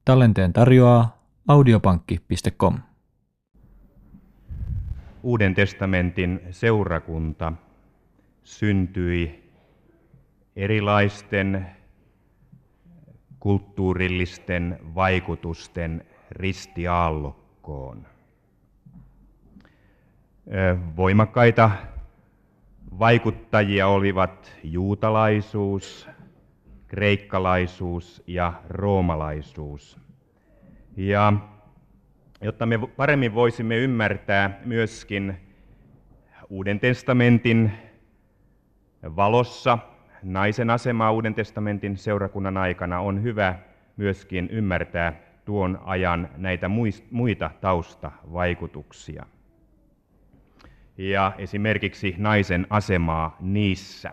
Tallenteen tarjoaa audiopankki.com. Uuden testamentin seurakunta syntyi erilaisten kulttuurillisten vaikutusten ristiaallokkoon. Voimakkaita vaikuttajia olivat juutalaisuus, kreikkalaisuus ja roomalaisuus. Ja jotta me paremmin voisimme ymmärtää myöskin Uuden testamentin valossa naisen asemaa Uuden testamentin seurakunnan aikana, on hyvä myöskin ymmärtää tuon ajan näitä muita taustavaikutuksia. Ja esimerkiksi naisen asemaa niissä.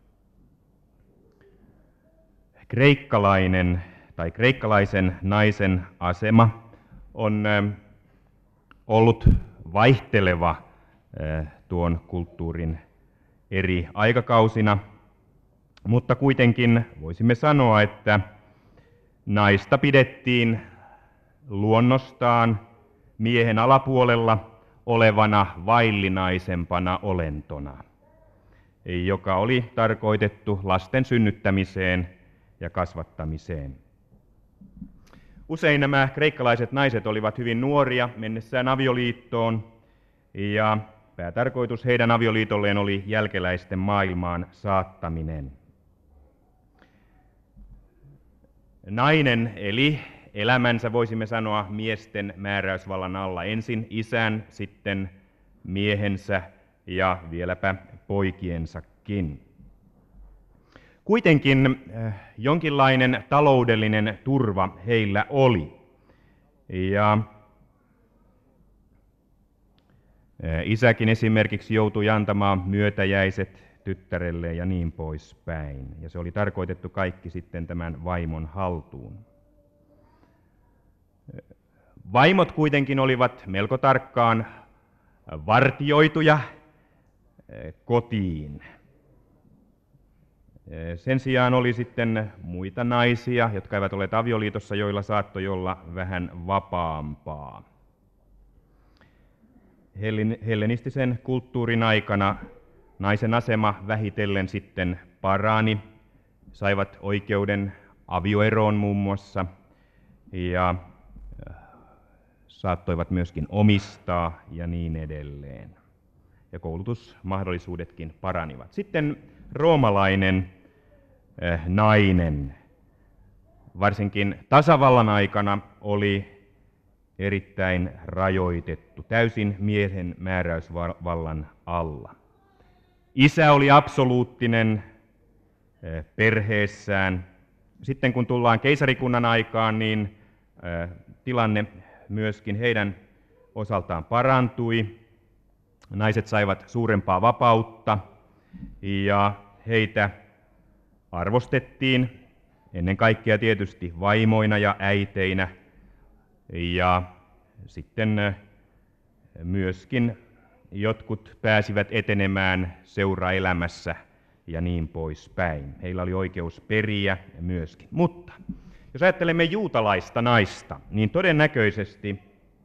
Kreikkalaisen naisen asema on ollut vaihteleva tuon kulttuurin eri aikakausina, mutta kuitenkin voisimme sanoa, että naista pidettiin luonnostaan miehen alapuolella olevana vaillinaisempana olentona, joka oli tarkoitettu lasten synnyttämiseen ja kasvattamiseen. Usein nämä kreikkalaiset naiset olivat hyvin nuoria mennessään avioliittoon, ja päätarkoitus heidän avioliitolleen oli jälkeläisten maailmaan saattaminen. Nainen eli elämänsä, voisimme sanoa, miesten määräysvallan alla. Ensin isän, sitten miehensä ja vieläpä poikiensakin. Kuitenkin jonkinlainen taloudellinen turva heillä oli. Ja isäkin esimerkiksi joutui antamaan myötäjäiset tyttärelle ja niin poispäin. Ja se oli tarkoitettu kaikki sitten tämän vaimon haltuun. Vaimot kuitenkin olivat melko tarkkaan vartioituja kotiin. Sen sijaan oli sitten muita naisia, jotka eivät olleet avioliitossa, joilla saattoi olla vähän vapaampaa. Hellenistisen kulttuurin aikana naisen asema vähitellen sitten parani, saivat oikeuden avioeroon muun muassa ja saattoivat myöskin omistaa ja niin edelleen. Ja koulutusmahdollisuudetkin paranivat. Sitten roomalainen nainen, varsinkin tasavallan aikana, oli erittäin rajoitettu, täysin miehen määräysvallan alla. Isä oli absoluuttinen perheessään. Sitten kun tullaan keisarikunnan aikaan, niin tilanne myöskin heidän osaltaan parantui. Naiset saivat suurempaa vapautta ja heitä arvostettiin ennen kaikkea tietysti vaimoina ja äiteinä, ja sitten myöskin jotkut pääsivät etenemään seuraelämässä ja niin poispäin. Heillä oli oikeus periä myöskin. Mutta jos ajattelemme juutalaista naista, niin todennäköisesti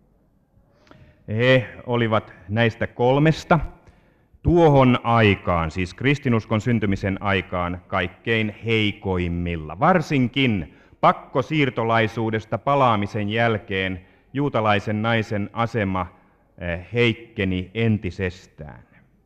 he olivat näistä kolmesta tuohon aikaan, siis kristinuskon syntymisen aikaan, kaikkein heikoimmilla. Varsinkin pakkosiirtolaisuudesta palaamisen jälkeen juutalaisen naisen asema heikkeni entisestään.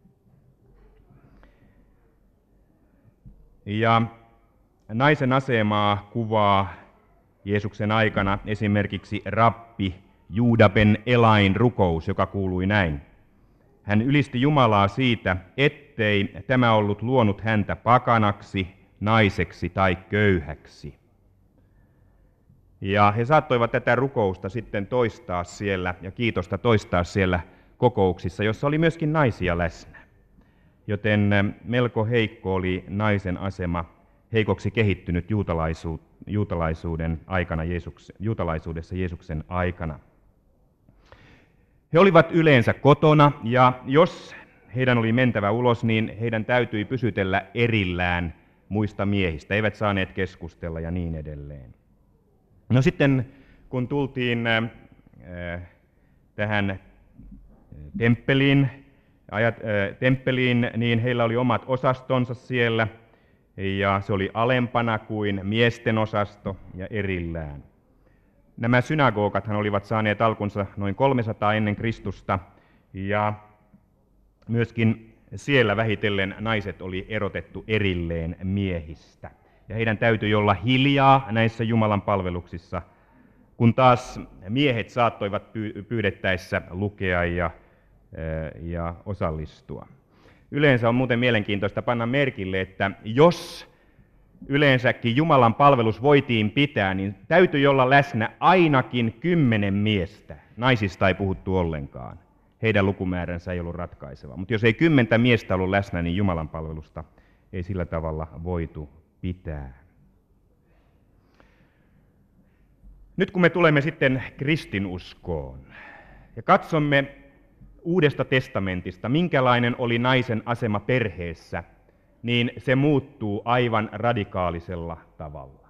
Ja naisen asemaa kuvaa Jeesuksen aikana esimerkiksi rabbi Juuda ben Elain rukous, joka kuului näin. Hän ylisti Jumalaa siitä, ettei tämä ollut luonut häntä pakanaksi, naiseksi tai köyhäksi. Ja he saattoivat tätä rukousta sitten toistaa siellä ja kiitosta toistaa siellä kokouksissa, jossa oli myöskin naisia läsnä. Joten melko heikko oli naisen asema, heikoksi kehittynyt juutalaisuuden aikana, juutalaisuudessa Jeesuksen aikana. He olivat yleensä kotona, ja jos heidän oli mentävä ulos, niin heidän täytyi pysytellä erillään muista miehistä. Eivät saaneet keskustella ja niin edelleen. No sitten kun tultiin tähän temppeliin, niin heillä oli omat osastonsa siellä, ja se oli alempana kuin miesten osasto ja erillään. Nämä synagogathan olivat saaneet alkunsa noin 300 ennen Kristusta, ja myöskin siellä vähitellen naiset oli erotettu erilleen miehistä. Ja heidän täytyi olla hiljaa näissä Jumalan palveluksissa, kun taas miehet saattoivat pyydettäessä lukea ja osallistua. Yleensä on muuten mielenkiintoista panna merkille, että jos yleensäkin Jumalan palvelus voitiin pitää, niin täytyi olla läsnä ainakin 10 miestä. Naisista ei puhuttu ollenkaan. Heidän lukumääränsä ei ollut ratkaiseva. Mutta jos ei 10 miestä ollut läsnä, niin Jumalan palvelusta ei sillä tavalla voitu pitää. Nyt kun me tulemme sitten kristinuskoon ja katsomme Uudesta testamentista, minkälainen oli naisen asema perheessä, niin se muuttuu aivan radikaalisella tavalla.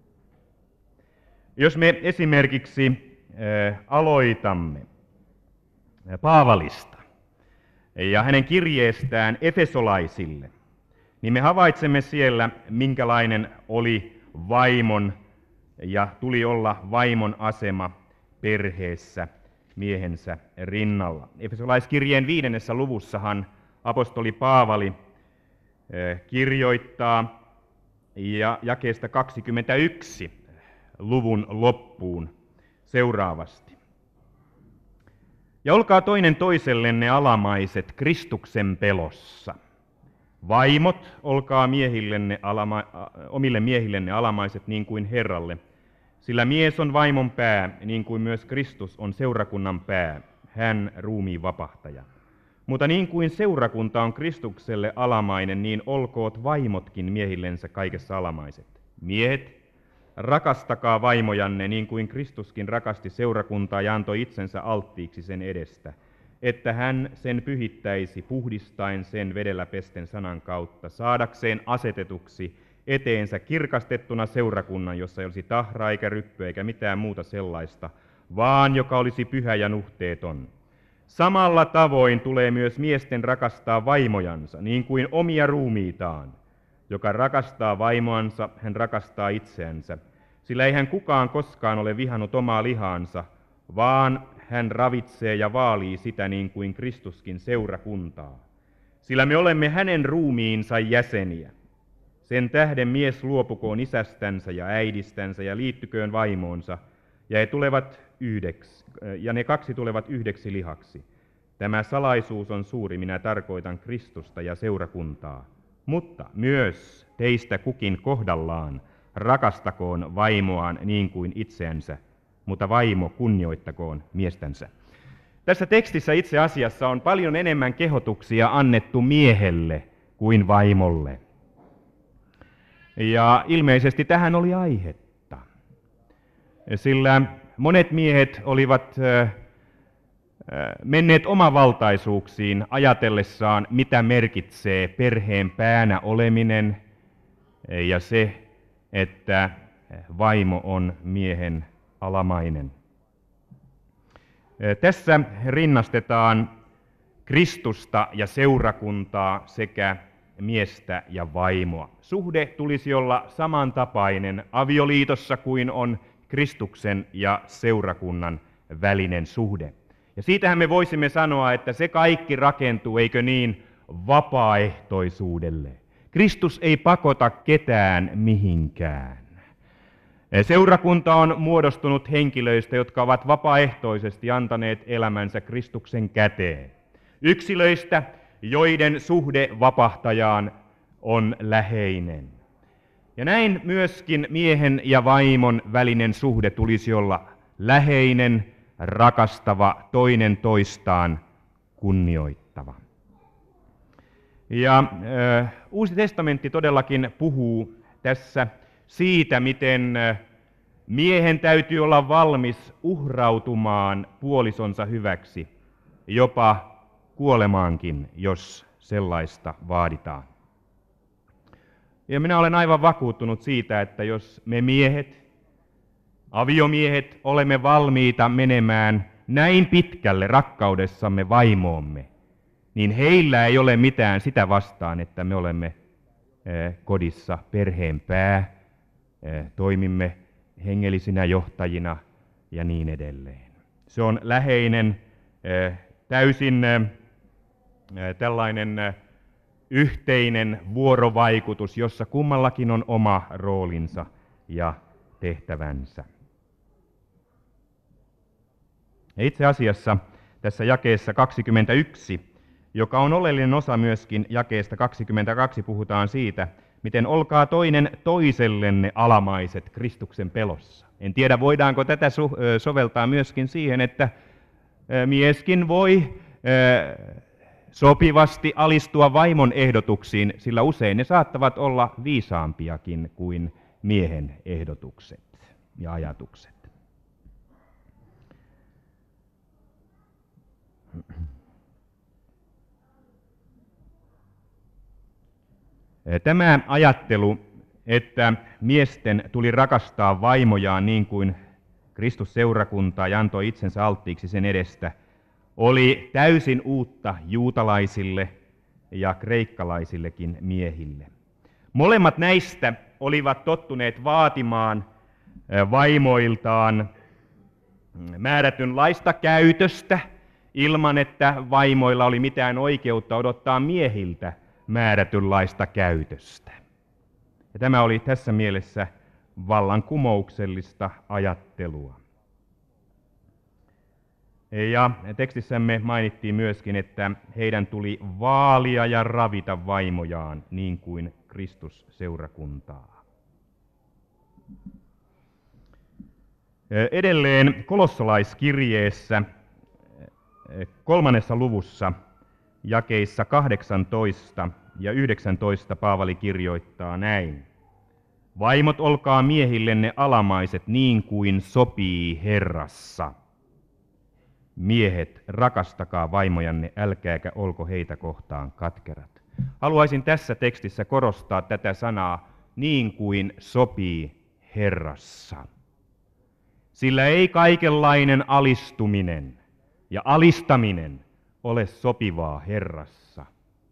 Jos me esimerkiksi aloitamme Paavalista ja hänen kirjeestään efesolaisille, niin me havaitsemme siellä, minkälainen oli vaimon ja tuli olla vaimon asema perheessä miehensä rinnalla. Efesolaiskirjeen 5. luvussahan apostoli Paavali kirjoittaa ja jakeesta 21 luvun loppuun seuraavasti. Ja olkaa toinen toisellenne alamaiset Kristuksen pelossa. Vaimot, olkaa omille miehillenne alamaiset niin kuin Herralle, sillä mies on vaimon pää, niin kuin myös Kristus on seurakunnan pää, hän ruumiin vapahtaja. Mutta niin kuin seurakunta on Kristukselle alamainen, niin olkoot vaimotkin miehillensä kaikessa alamaiset. Miehet, rakastakaa vaimojanne niin kuin Kristuskin rakasti seurakuntaa ja antoi itsensä alttiiksi sen edestä, että hän sen pyhittäisi puhdistaen sen vedellä pesten sanan kautta, saadakseen asetetuksi eteensä kirkastettuna seurakunnan, jossa ei olisi tahraa eikä ryppyä eikä mitään muuta sellaista, vaan joka olisi pyhä ja nuhteeton. Samalla tavoin tulee myös miesten rakastaa vaimojansa, niin kuin omia ruumiitaan. Joka rakastaa vaimoansa, hän rakastaa itseänsä, sillä eihän kukaan koskaan ole vihannut omaa lihaansa, vaan hän ravitsee ja vaalii sitä niin kuin Kristuskin seurakuntaa. Sillä me olemme hänen ruumiinsa jäseniä. Sen tähden mies luopukoon isästänsä ja äidistänsä ja liittyköön vaimoonsa, ja ne kaksi tulevat yhdeksi lihaksi. Tämä salaisuus on suuri, minä tarkoitan Kristusta ja seurakuntaa. Mutta myös teistä kukin kohdallaan rakastakoon vaimoaan niin kuin itseänsä, mutta vaimo kunnioittakoon miestänsä. Tässä tekstissä itse asiassa on paljon enemmän kehotuksia annettu miehelle kuin vaimolle. Ja ilmeisesti tähän oli aihetta, sillä monet miehet olivat menneet omavaltaisuuksiin ajatellessaan, mitä merkitsee perheen päänä oleminen ja se, että vaimo on miehen alamainen. Tässä rinnastetaan Kristusta ja seurakuntaa sekä miestä ja vaimoa. Suhde tulisi olla samantapainen avioliitossa kuin on Kristuksen ja seurakunnan välinen suhde. Ja siitähän me voisimme sanoa, että se kaikki rakentuu, eikö niin, vapaaehtoisuudelle. Kristus ei pakota ketään mihinkään. Seurakunta on muodostunut henkilöistä, jotka ovat vapaaehtoisesti antaneet elämänsä Kristuksen käteen. Yksilöistä, joiden suhde vapahtajaan on läheinen. Ja näin myöskin miehen ja vaimon välinen suhde tulisi olla läheinen, rakastava, toinen toistaan kunnioittava. Ja Uusi testamentti todellakin puhuu tässä siitä, miten miehen täytyy olla valmis uhrautumaan puolisonsa hyväksi, jopa kuolemaankin, jos sellaista vaaditaan. Ja minä olen aivan vakuuttunut siitä, että jos me miehet aviomiehet olemme valmiita menemään näin pitkälle rakkaudessamme vaimoomme, niin heillä ei ole mitään sitä vastaan, että me olemme kodissa perheen pää, toimimme hengellisinä johtajina ja niin edelleen. Se on läheinen, täysin tällainen yhteinen vuorovaikutus, jossa kummallakin on oma roolinsa ja tehtävänsä. Ja itse asiassa tässä jakeessa 21, joka on oleellinen osa myöskin jakeesta 22, puhutaan siitä, miten olkaa toinen toisellenne alamaiset Kristuksen pelossa. En tiedä, voidaanko tätä soveltaa myöskin siihen, että mieskin voi sopivasti alistua vaimon ehdotuksiin, sillä usein ne saattavat olla viisaampiakin kuin miehen ehdotukset ja ajatukset. Tämä ajattelu, että miesten tuli rakastaa vaimojaan niin kuin Kristus seurakuntaa ja antoi itsensä alttiiksi sen edestä, oli täysin uutta juutalaisille ja kreikkalaisillekin miehille. Molemmat näistä olivat tottuneet vaatimaan vaimoiltaan määrätynlaista käytöstä ilman, että vaimoilla oli mitään oikeutta odottaa miehiltä määrätynlaista käytöstä. Ja tämä oli tässä mielessä vallankumouksellista ajattelua. Ja tekstissämme mainittiin myöskin, että heidän tuli vaalia ja ravita vaimojaan niin kuin Kristus seurakuntaa. Edelleen kolossalaiskirjeessä 3. luvussa jakeissa 18 ja 19 Paavali kirjoittaa näin. Vaimot, olkaa miehillenne alamaiset niin kuin sopii Herrassa. Miehet, rakastakaa vaimojanne, älkääkä olko heitä kohtaan katkerat. Haluaisin tässä tekstissä korostaa tätä sanaa niin kuin sopii Herrassa. Sillä ei kaikenlainen alistuminen ja alistaminen ole sopivaa Herrassa.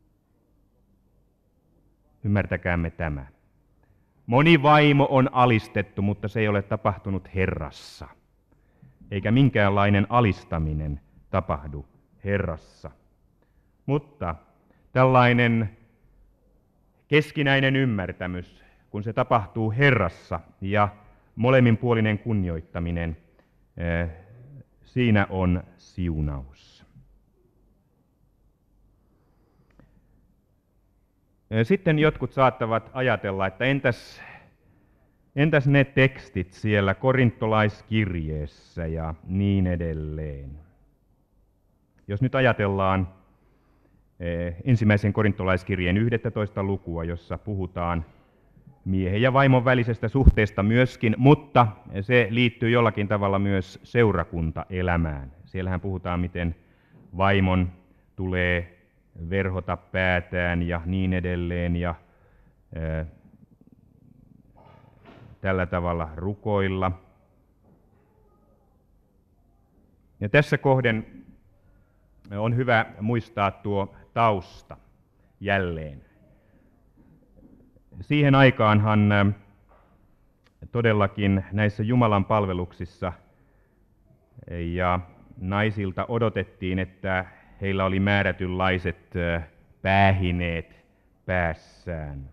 Ymmärtäkäämme tämä. Moni vaimo on alistettu, mutta se ei ole tapahtunut Herrassa. Eikä minkäänlainen alistaminen tapahdu Herrassa. Mutta tällainen keskinäinen ymmärtämys, kun se tapahtuu Herrassa ja molemminpuolinen kunnioittaminen, siinä on siunaus. Sitten jotkut saattavat ajatella, että entäs ne tekstit siellä korintolaiskirjeessä ja niin edelleen. Jos nyt ajatellaan ensimmäisen korintolaiskirjeen 11. lukua, jossa puhutaan miehen ja vaimon välisestä suhteesta myöskin, mutta se liittyy jollakin tavalla myös seurakuntaelämään. Siellähän puhutaan, miten vaimon tulee verhota päätään ja niin edelleen ja tällä tavalla rukoilla. Ja tässä kohden on hyvä muistaa tuo tausta jälleen. Siihen aikaanhan todellakin näissä Jumalan palveluksissa ja naisilta odotettiin, että heillä oli määrätynlaiset päähineet päässään.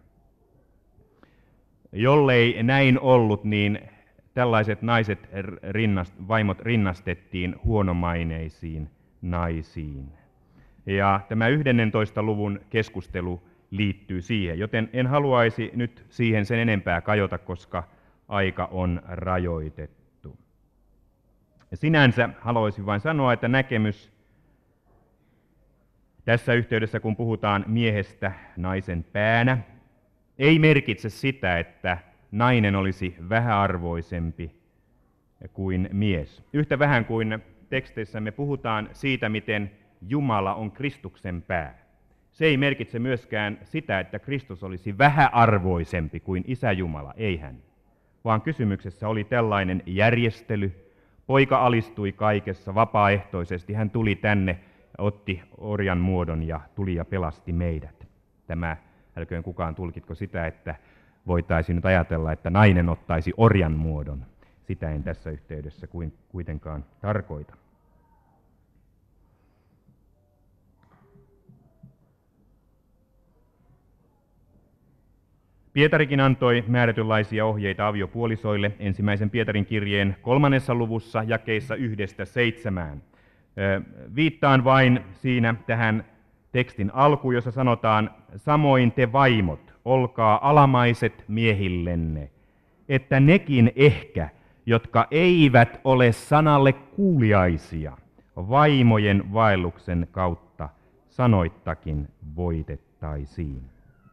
Jollei näin ollut, niin tällaiset vaimot rinnastettiin huonomaineisiin naisiin. Ja tämä 11. luvun keskustelu liittyy siihen, joten en haluaisi nyt siihen sen enempää kajota, koska aika on rajoitettu. Ja sinänsä haluaisin vain sanoa, että näkemys tässä yhteydessä, kun puhutaan miehestä naisen päänä, ei merkitse sitä, että nainen olisi vähäarvoisempi kuin mies. Yhtä vähän kuin teksteissämme puhutaan siitä, miten Jumala on Kristuksen pää. Se ei merkitse myöskään sitä, että Kristus olisi vähäarvoisempi kuin Isä Jumala, ei hän. vaan kysymyksessä oli tällainen järjestely. Poika alistui kaikessa vapaaehtoisesti. Hän tuli tänne ja otti orjan muodon ja tuli ja pelasti meidät. Tämä, älköön kukaan tulkitko sitä, että voitaisiin nyt ajatella, että nainen ottaisi orjan muodon. Sitä en tässä yhteydessä kuitenkaan tarkoita. Pietarikin antoi määrätynlaisia ohjeita aviopuolisoille ensimmäisen Pietarin kirjeen 3. luvussa jakeissa 1-7. Viittaan vain siinä tähän tekstin alkuun, jossa sanotaan, samoin te vaimot, olkaa alamaiset miehillenne, että nekin ehkä, jotka eivät ole sanalle kuuliaisia, vaimojen vaelluksen kautta sanoittakin voitettaisiin.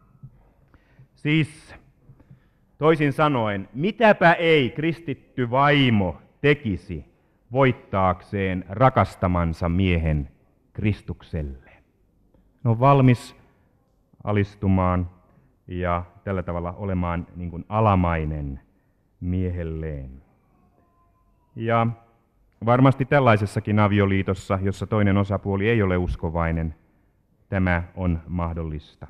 Siis toisin sanoen, mitäpä ei kristitty vaimo tekisi voittaakseen rakastamansa miehen Kristukselle. Hän on valmis alistumaan ja tällä tavalla olemaan niin kuin alamainen miehelleen. Ja varmasti tällaisessakin avioliitossa, jossa toinen osapuoli ei ole uskovainen, tämä on mahdollista.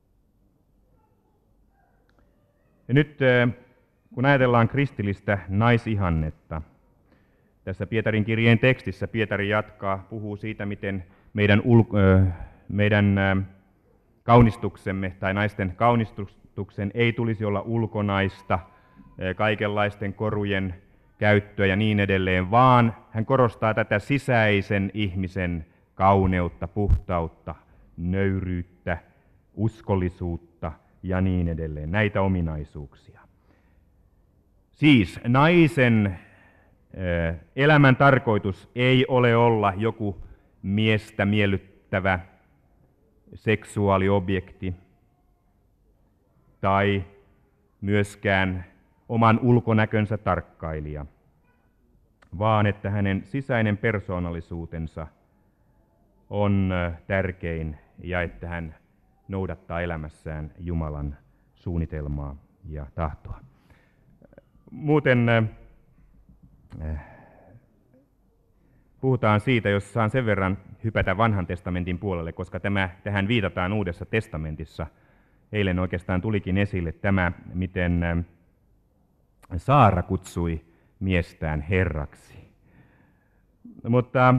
Ja nyt kun ajatellaan kristillistä naisihannetta, tässä Pietarin kirjeen tekstissä Pietari jatkaa, puhuu siitä, miten meidän kaunistuksemme tai naisten kaunistuksen ei tulisi olla ulkonaista, kaikenlaisten korujen käyttöä ja niin edelleen, vaan hän korostaa tätä sisäisen ihmisen kauneutta, puhtautta, nöyryyttä, uskollisuutta ja niin edelleen, näitä ominaisuuksia. Siis naisen elämän tarkoitus ei ole olla joku miestä miellyttävä seksuaaliobjekti tai myöskään oman ulkonäkönsä tarkkailija, vaan että hänen sisäinen persoonallisuutensa on tärkein ja että hän noudattaa elämässään Jumalan suunnitelmaa ja tahtoa. Muuten puhutaan siitä, jos saan sen verran hypätä Vanhan testamentin puolelle, koska tähän viitataan Uudessa testamentissa. Eilen oikeastaan tulikin esille tämä, miten Saara kutsui miestään herraksi. Mutta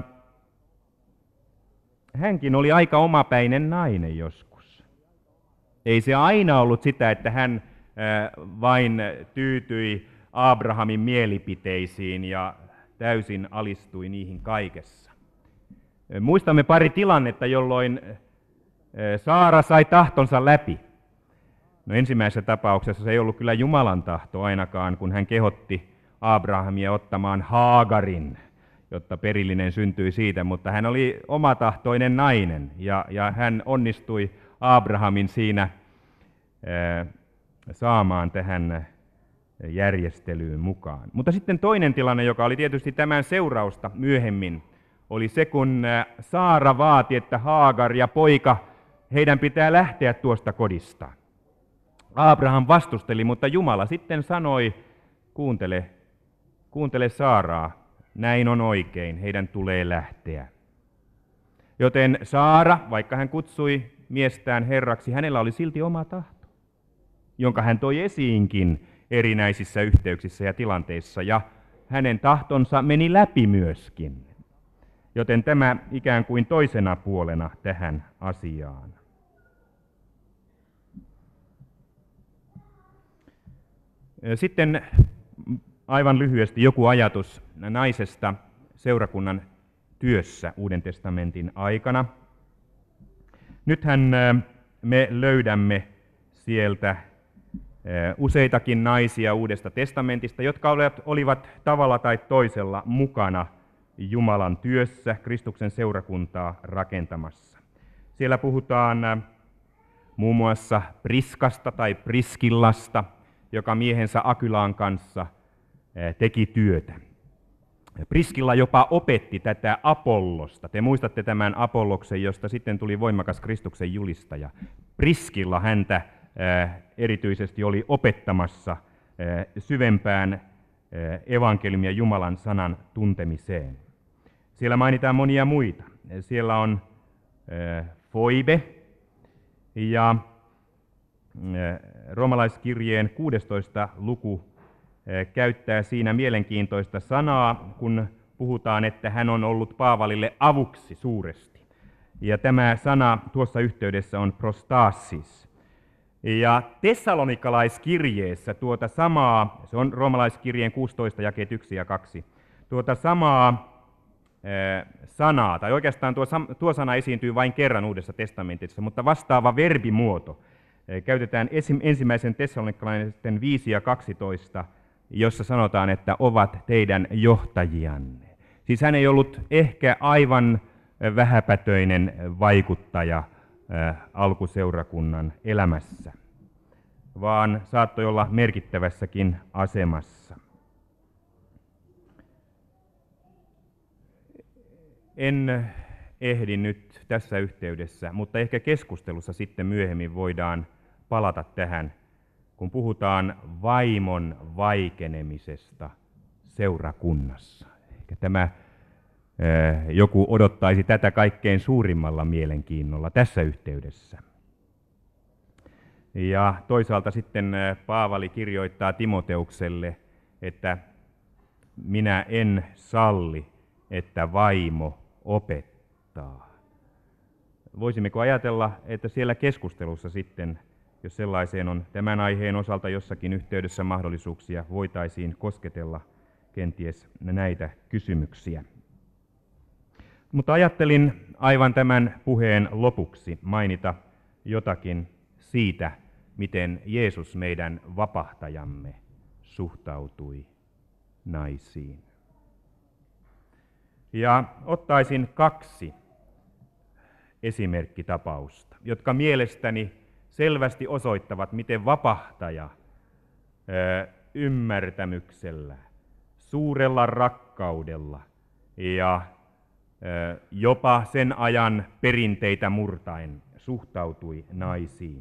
hänkin oli aika omapäinen nainen joskus. Ei se aina ollut sitä, että hän vain tyytyi Abrahamin mielipiteisiin ja täysin alistui niihin kaikessa. Muistamme pari tilannetta, jolloin Saara sai tahtonsa läpi. No ensimmäisessä tapauksessa se ei ollut kyllä Jumalan tahto ainakaan, kun hän kehotti Abrahamia ottamaan Haagarin, jotta perillinen syntyi siitä, mutta hän oli omatahtoinen nainen ja hän onnistui Abrahamin siinä saamaan tähän järjestelyyn mukaan. Mutta sitten toinen tilanne, joka oli tietysti tämän seurausta myöhemmin, oli se, kun Saara vaati, että Haagar ja poika, heidän pitää lähteä tuosta kodista. Abraham vastusteli, mutta Jumala sitten sanoi, kuuntele Saaraa, näin on oikein, heidän tulee lähteä. Joten Saara, vaikka hän kutsui miestään herraksi, hänellä oli silti oma tahto, jonka hän toi esiinkin erinäisissä yhteyksissä ja tilanteissa, ja hänen tahtonsa meni läpi myöskin. Joten tämä ikään kuin toisena puolena tähän asiaan. Sitten aivan lyhyesti joku ajatus naisesta seurakunnan työssä Uuden testamentin aikana. Nythän me löydämme sieltä useitakin naisia Uudesta testamentista, jotka olivat tavalla tai toisella mukana Jumalan työssä, Kristuksen seurakuntaa rakentamassa. Siellä puhutaan muun muassa Priskasta tai Priskillasta, joka miehensä Akylaan kanssa teki työtä. Priskilla jopa opetti tätä Apollosta. Te muistatte tämän Apolloksen, josta sitten tuli voimakas Kristuksen julistaja. Priskilla häntä erityisesti oli opettamassa syvempään evankeliumia Jumalan sanan tuntemiseen. Siellä mainitaan monia muita. Siellä on foibe ja roomalaiskirjeen 16. luku käyttää siinä mielenkiintoista sanaa, kun puhutaan, että hän on ollut Paavalille avuksi suuresti. Ja tämä sana tuossa yhteydessä on prostasis. Ja tessalonikalaiskirjeessä tuota samaa, se on roomalaiskirjeen 16 jakeet 1 ja 2, tuota samaa sanaa, tai oikeastaan tuo sana esiintyy vain kerran Uudessa testamentissa, mutta vastaava verbimuoto käytetään ensimmäisen Tessalonikkalaisten 5 ja 12, jossa sanotaan, että ovat teidän johtajianne. Siis hän ei ollut ehkä aivan vähäpätöinen vaikuttaja alkuseurakunnan elämässä, vaan saattoi olla merkittävässäkin asemassa. En ehdi nyt tässä yhteydessä, mutta ehkä keskustelussa sitten myöhemmin voidaan palata tähän, kun puhutaan vaimon vaikenemisesta seurakunnassa. Ehkä tämä joku odottaisi tätä kaikkein suurimmalla mielenkiinnolla tässä yhteydessä. Ja toisaalta sitten Paavali kirjoittaa Timoteukselle, että minä en salli, että vaimo opettaa. Voisimmeko ajatella, että siellä keskustelussa sitten, jos sellaiseen on tämän aiheen osalta jossakin yhteydessä mahdollisuuksia, voitaisiin kosketella kenties näitä kysymyksiä. Mutta ajattelin aivan tämän puheen lopuksi mainita jotakin siitä, miten Jeesus meidän vapahtajamme suhtautui naisiin. Ja ottaisin 2 esimerkkitapausta, jotka mielestäni selvästi osoittavat, miten vapahtaja ymmärtämyksellä, suurella rakkaudella ja jopa sen ajan perinteitä murtaen suhtautui naisiin.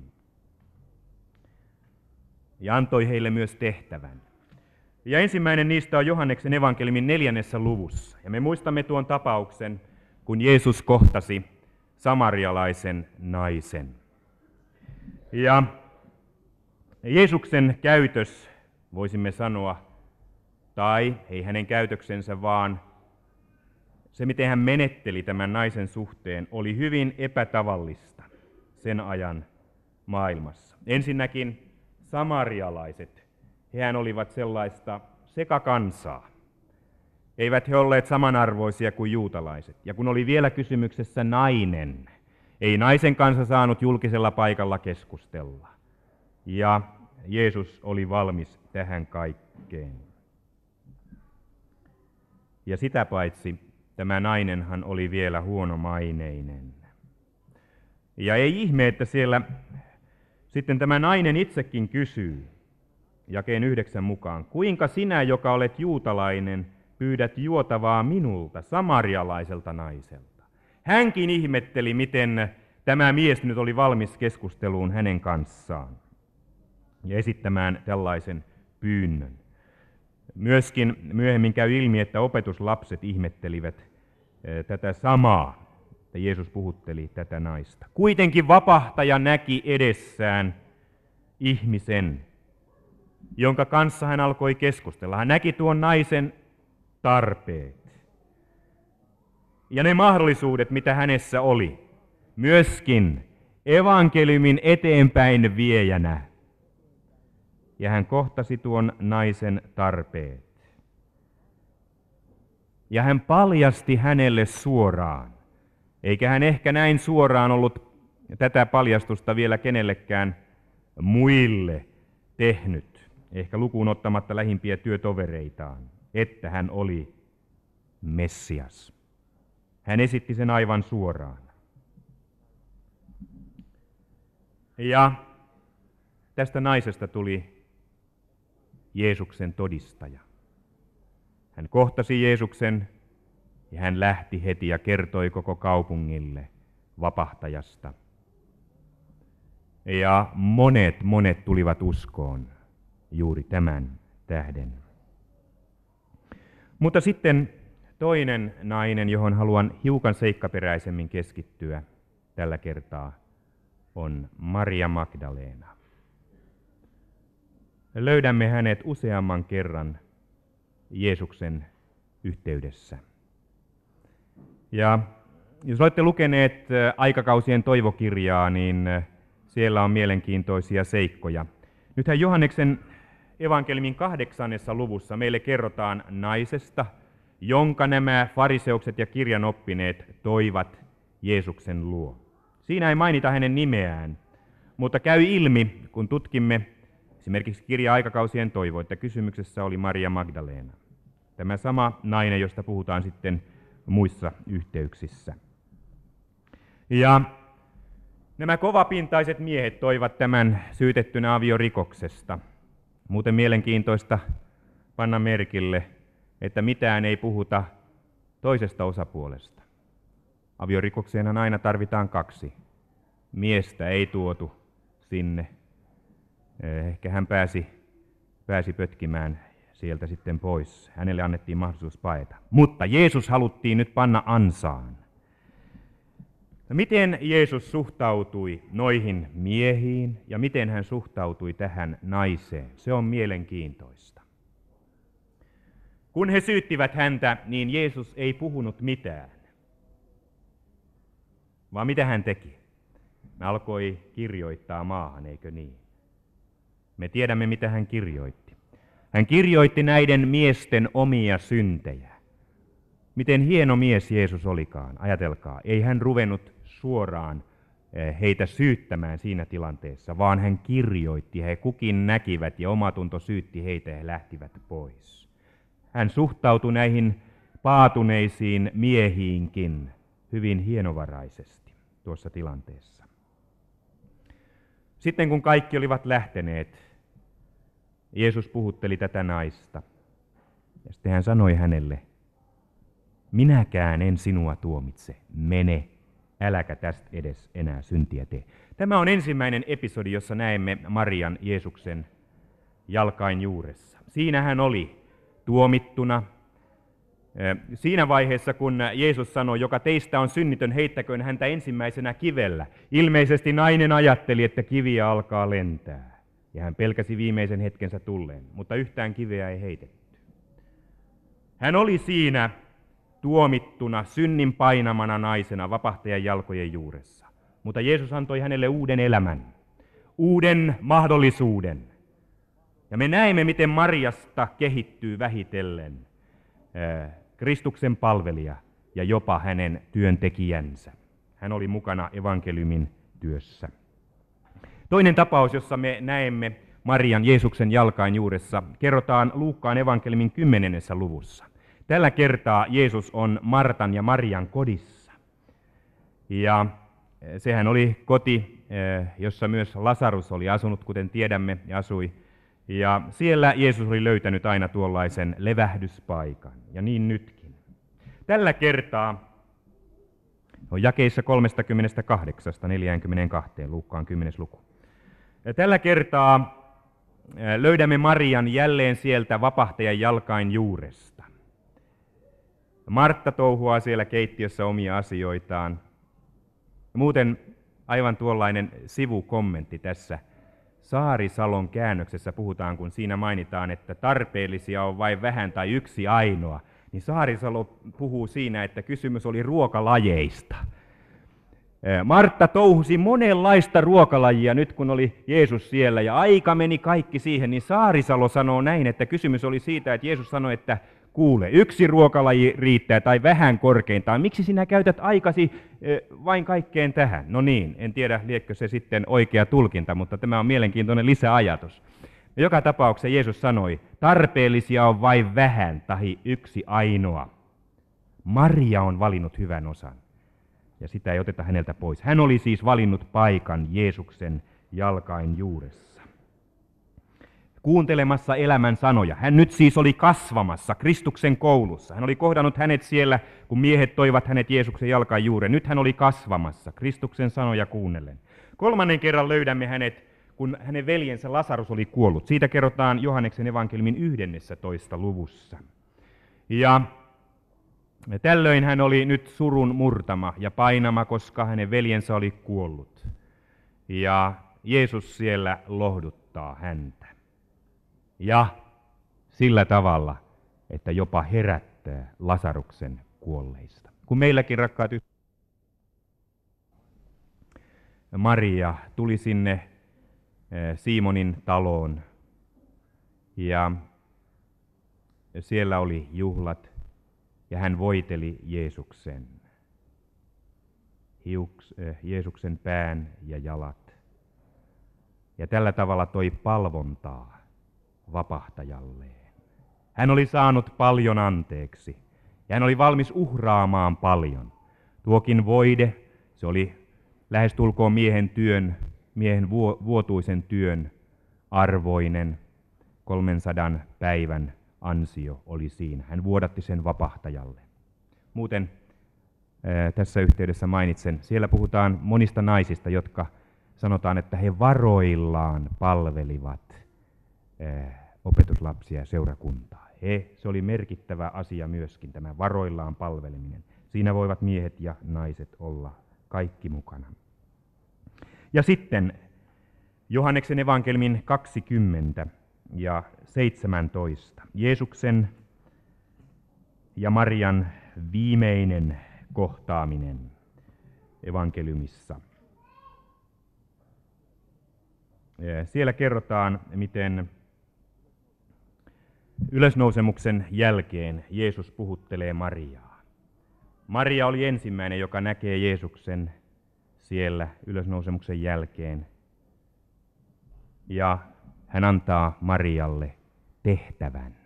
Ja antoi heille myös tehtävän. Ja ensimmäinen niistä on Johanneksen evankeliumin 4. luvussa. Ja me muistamme tuon tapauksen, kun Jeesus kohtasi samarialaisen naisen. Ja Jeesuksen käytös, voisimme sanoa, tai ei hänen käytöksensä, vaan se, miten hän menetteli tämän naisen suhteen, oli hyvin epätavallista sen ajan maailmassa. Ensinnäkin samarialaiset, hehän olivat sellaista sekakansaa. Eivät he olleet samanarvoisia kuin juutalaiset. Ja kun oli vielä kysymyksessä nainen, ei naisen kanssa saanut julkisella paikalla keskustella. Ja Jeesus oli valmis tähän kaikkeen. Ja sitä paitsi tämä nainenhan oli vielä huonomaineinen. Ja ei ihme, että siellä sitten tämä nainen itsekin kysyy, jakeen 9 mukaan, kuinka sinä, joka olet juutalainen, pyydät juotavaa minulta, samarialaiselta naiselta. Hänkin ihmetteli, miten tämä mies nyt oli valmis keskusteluun hänen kanssaan ja esittämään tällaisen pyynnön. Myöskin myöhemmin käy ilmi, että opetuslapset ihmettelivät tätä samaa, että Jeesus puhutteli tätä naista. Kuitenkin vapahtaja näki edessään ihmisen, jonka kanssa hän alkoi keskustella. Hän näki tuon naisen tarpeet ja ne mahdollisuudet, mitä hänessä oli, myöskin evankeliumin eteenpäin viejänä. Ja hän kohtasi tuon naisen tarpeet. Ja hän paljasti hänelle suoraan, eikä hän ehkä näin suoraan ollut tätä paljastusta vielä kenellekään muille tehnyt, ehkä lukuun ottamatta lähimpiä työtovereitaan, että hän oli Messias. Hän esitti sen aivan suoraan. Ja tästä naisesta tuli Jeesuksen todistaja. Hän kohtasi Jeesuksen ja hän lähti heti ja kertoi koko kaupungille vapahtajasta. Ja monet tulivat uskoon juuri tämän tähden. Mutta sitten toinen nainen, johon haluan hiukan seikkaperäisemmin keskittyä tällä kertaa, on Maria Magdalena. Löydämme hänet useamman kerran Jeesuksen yhteydessä. Ja jos olette lukeneet aikakausien toivokirjaa, niin siellä on mielenkiintoisia seikkoja. Nythän Johanneksen evankeliumin 8. luvussa meille kerrotaan naisesta, jonka nämä fariseukset ja kirjanoppineet toivat Jeesuksen luo. Siinä ei mainita hänen nimeään, mutta käy ilmi, kun tutkimme esimerkiksi kirja Aikakausien toivo, että kysymyksessä oli Maria Magdalena. Tämä sama nainen, josta puhutaan sitten muissa yhteyksissä. Ja nämä kovapintaiset miehet toivat tämän syytettynä aviorikoksesta. Muuten mielenkiintoista panna merkille, että mitään ei puhuta toisesta osapuolesta. Aviorikokseenhan aina tarvitaan 2. Miestä ei tuotu sinne. Ehkä hän pääsi pötkimään sieltä sitten pois. Hänelle annettiin mahdollisuus paeta. Mutta Jeesus haluttiin nyt panna ansaan. Miten Jeesus suhtautui noihin miehiin ja miten hän suhtautui tähän naiseen? Se on mielenkiintoista. Kun he syyttivät häntä, niin Jeesus ei puhunut mitään. Vaan mitä hän teki? Hän alkoi kirjoittaa maahan, eikö niin? Me tiedämme, mitä hän kirjoitti. Hän kirjoitti näiden miesten omia syntejä. Miten hieno mies Jeesus olikaan, ajatelkaa. Ei hän ruvennut suoraan heitä syyttämään siinä tilanteessa, vaan hän kirjoitti. He kukin näkivät ja omatunto syytti heitä ja he lähtivät pois. Hän suhtautui näihin paatuneisiin miehiinkin hyvin hienovaraisesti tuossa tilanteessa. Sitten kun kaikki olivat lähteneet, Jeesus puhutteli tätä naista. Ja sitten hän sanoi hänelle, minäkään en sinua tuomitse, mene, äläkä tästä edes enää syntiä tee. Tämä on ensimmäinen episodi, jossa näemme Marian Jeesuksen jalkain juuressa. Siinä hän oli tuomittuna. Siinä vaiheessa, kun Jeesus sanoi, joka teistä on synnitön, heittäköön häntä ensimmäisenä kivellä. Ilmeisesti nainen ajatteli, että kiviä alkaa lentää. Ja hän pelkäsi viimeisen hetkensä tulleen, mutta yhtään kiveä ei heitetty. Hän oli siinä tuomittuna, synnin painamana naisena vapahtajan jalkojen juuressa. Mutta Jeesus antoi hänelle uuden elämän, uuden mahdollisuuden. Ja me näemme, miten Mariasta kehittyy vähitellen Kristuksen palvelija ja jopa hänen työntekijänsä. Hän oli mukana evankeliumin työssä. Toinen tapaus, jossa me näemme Marian Jeesuksen jalkain juuressa, kerrotaan Luukkaan evankeliumin 10. luvussa. Tällä kertaa Jeesus on Martan ja Marian kodissa. Ja sehän oli koti, jossa myös Lasarus oli asunut, kuten tiedämme, ja asui. Ja siellä Jeesus oli löytänyt aina tuollaisen levähdyspaikan, ja niin nytkin. Tällä kertaa on jakeissa 38-42, Luukkaan 10. luku. Ja tällä kertaa löydämme Marian jälleen sieltä vapahtajan jalkain juuresta. Martta touhuaa siellä keittiössä omia asioitaan. Muuten aivan tuollainen sivukommentti tässä Saarisalon käännöksessä puhutaan, kun siinä mainitaan, että tarpeellisia on vain vähän tai yksi ainoa, niin Saarisalo puhuu siinä, että kysymys oli ruokalajeista. Martta touhusi monenlaista ruokalajia nyt, kun oli Jeesus siellä, ja aika meni kaikki siihen, niin Saarisalo sanoo näin, että kysymys oli siitä, että Jeesus sanoi, että kuule, yksi ruokalaji riittää tai vähän korkeintaan. Miksi sinä käytät aikasi vain kaikkeen tähän? No niin, en tiedä, liekö se sitten oikea tulkinta, mutta tämä on mielenkiintoinen lisäajatus. Joka tapauksessa Jeesus sanoi, tarpeellisia on vain vähän tai yksi ainoa. Maria on valinnut hyvän osan ja sitä ei oteta häneltä pois. Hän oli siis valinnut paikan Jeesuksen jalkain juuressa. Kuuntelemassa elämän sanoja. Hän nyt siis oli kasvamassa Kristuksen koulussa. Hän oli kohdannut hänet siellä, kun miehet toivat hänet Jeesuksen jalkain juureen. Nyt hän oli kasvamassa Kristuksen sanoja kuunnellen. 3. kerran löydämme hänet, kun hänen veljensä Lasarus oli kuollut. Siitä kerrotaan Johanneksen evankeliumin 11. luvussa. Ja tällöin hän oli nyt surun murtama ja painama, koska hänen veljensä oli kuollut. Ja Jeesus siellä lohduttaa häntä. Ja sillä tavalla, että jopa herättää Lasaruksen kuolleista. Kun meilläkin, rakkaat Maria tuli sinne Simonin taloon ja siellä oli juhlat ja hän voiteli Jeesuksen pään ja jalat. Ja tällä tavalla toi palvontaa vapahtajalleen. Hän oli saanut paljon anteeksi ja hän oli valmis uhraamaan paljon. Tuokin voide, se oli lähestulkoon miehen vuotuisen työn arvoinen. 300 päivän ansio oli siinä. Hän vuodatti sen vapahtajalle. Muuten tässä yhteydessä mainitsen, siellä puhutaan monista naisista, jotka sanotaan, että he varoillaan palvelivat opetuslapsia ja seurakuntaa. Se oli merkittävä asia myöskin, tämä varoillaan palveleminen. Siinä voivat miehet ja naiset olla kaikki mukana. Ja sitten Johanneksen evankeliumin 20 ja 17. Jeesuksen ja Marian viimeinen kohtaaminen evankeliumissa. Siellä kerrotaan, miten ylösnousemuksen jälkeen Jeesus puhuttelee Mariaa. Maria oli ensimmäinen, joka näkee Jeesuksen siellä ylösnousemuksen jälkeen. Ja hän antaa Marialle tehtävän.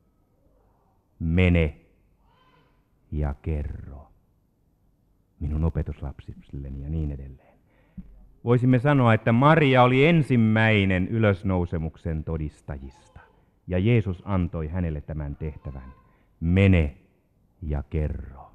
Mene ja kerro minun opetuslapsilleni ja niin edelleen. Voisimme sanoa, että Maria oli ensimmäinen ylösnousemuksen todistajista. Ja Jeesus antoi hänelle tämän tehtävän. Mene ja kerro.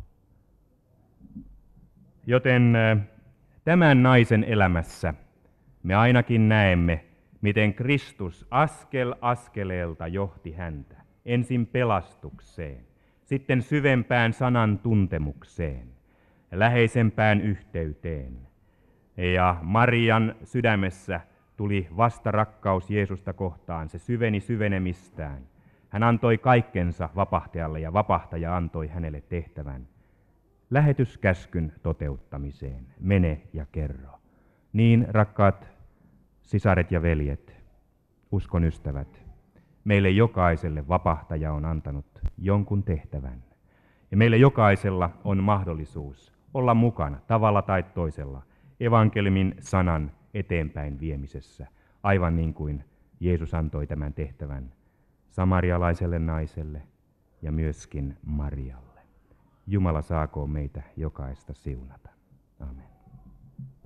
Joten tämän naisen elämässä me ainakin näemme, miten Kristus askel askeleelta johti häntä. Ensin pelastukseen, sitten syvempään sanan tuntemukseen, läheisempään yhteyteen. Ja Marian sydämessä tuli vasta rakkaus Jeesusta kohtaan, se syveni syvenemistään. Hän antoi kaikkensa vapahtajalle ja vapahtaja antoi hänelle tehtävän lähetyskäskyn toteuttamiseen. Mene ja kerro. Niin, rakkaat sisaret ja veljet, uskon ystävät, meille jokaiselle vapahtaja on antanut jonkun tehtävän. Ja meille jokaisella on mahdollisuus olla mukana tavalla tai toisella evankeliumin sanan eteenpäin viemisessä, aivan niin kuin Jeesus antoi tämän tehtävän samarialaiselle naiselle ja myöskin Marialle. Jumala saakoon meitä jokaista siunata. Amen.